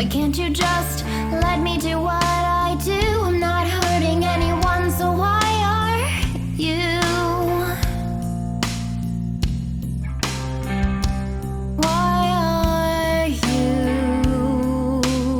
Why can't you just let me do what I do? I'm not hurting anyone, so why are you? Why are you?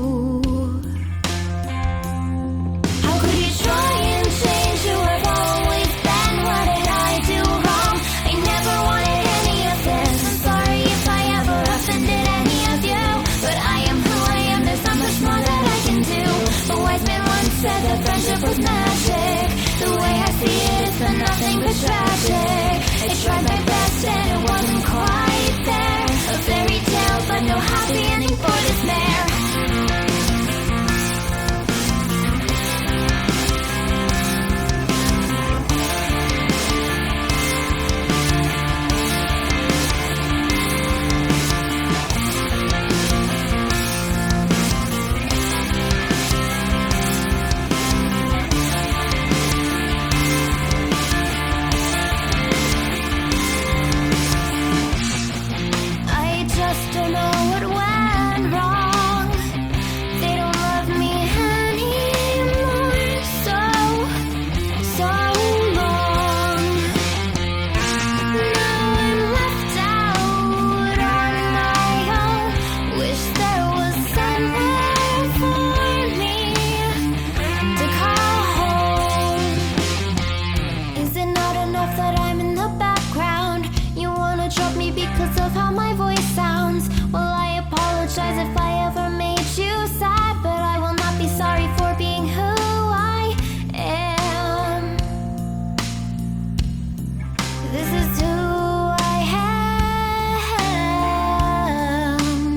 How could you try and change who I've always been? What did I do wrong? I never wanted any of this. I'm sorry if I ever offended any of you, but I am who I am, there's not much more that I can do. A wise man once said that friendship was magic. The way I see it, it's been nothing but tragic. I tried my best and it wasn't quite there. A fairy tale, but no happy ending for this mare. I just don't know what went wrong. They don't love me anymore. So long. Now I'm left out on my own. Wish there was somewhere for me to call home. Is it not enough that I'm in the background? You wanna drop me because of how my voice sounds? Well, I apologize if I ever made you sad, but I will not be sorry for being who I am. This is who I am.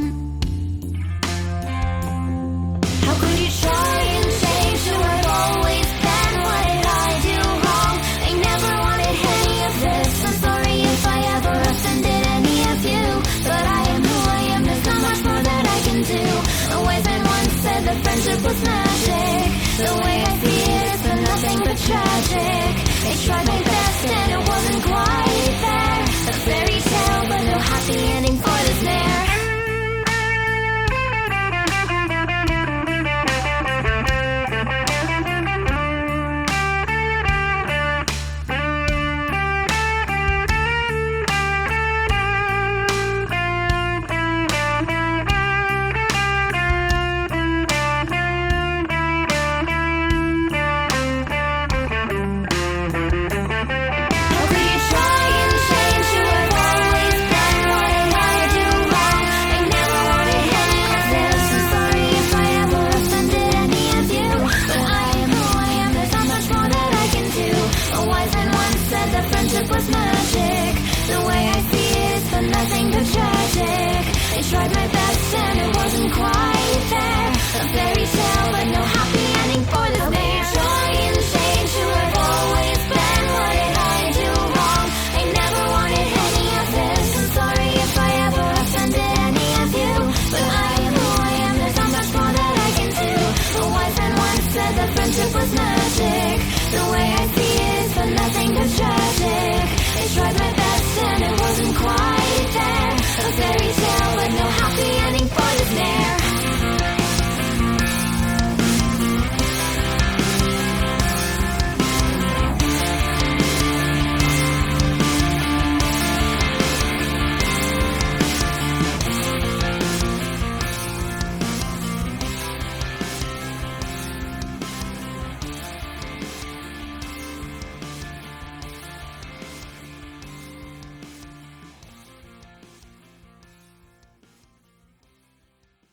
How could you try and change who I've always been? What did I do wrong? I never wanted any of this. I'm sorry if I ever offended any of you, but I am who I am, there's not much more that I can do. A wise man once said that friendship was magic. The way I see it, it's been nothing but tragic. I tried my best and it wasn't quite there. A fairy tale, but no happy ending for this mare. How could you try and change who I've always been? What did I do wrong? I never wanted any of this. I'm sorry if I ever offended any of you, but I am who I am, there's not much more that I can do. A wise man once said that friendship was magic. The way I see it, it's been nothing but tragic. I tried my best and it wasn't quite